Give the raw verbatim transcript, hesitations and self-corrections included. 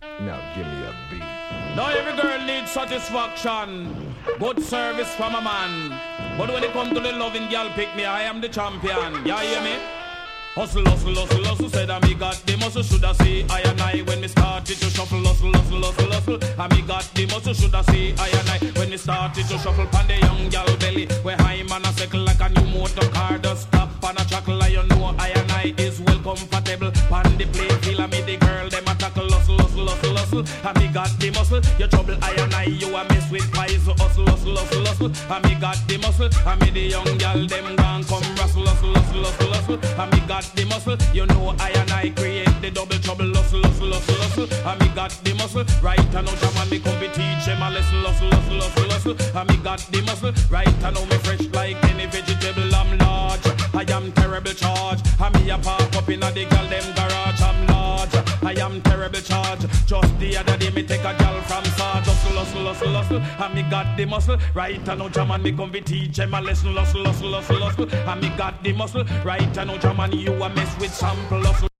Now give me a beat. Now every girl needs satisfaction, good service from a man. But when it comes to the loving girl pick me, I am the champion. You hear me? Hustle, hustle, hustle, hustle, said I me got the muscle, should I say I and I when me started to shuffle, hustle, hustle, hustle, hustle. I me got the muscle, should I say I and I when me started to shuffle pan the young gal belly, where high man a cycle like a new motor car, just stop on a chuckle, I you know I and I is well comfortable. Pan the play feel I me the girl, them a tackle, hustle, hustle, hustle, hustle. I me got the muscle, you trouble I and I, you a mess with pies, hustle, hustle, hustle, hustle. I me got the muscle, I me the young gal, them gone come rustle, hustle, hustle, hustle, hustle. I me got the muscle, you know I and I create the double trouble, hustle, hustle, hustle, hustle. I me got the muscle, right and now Jaman me come be teach him a lesson, hustle, hustle, hustle, hustle. I me got the muscle, right and now me fresh like any vegetable. I'm large, I am terrible charge. I me a park up in a the girl them garage. I'm large, I am terrible charge. Just the other day me take a girl from Sarge, hustle, hustle, hustle, hustle. I me got the muscle, right and now Jaman me come be teach him a lesson, hustle, hustle, hustle, hustle. I me got the muscle, right and now Jaman you a mess with sample hustle.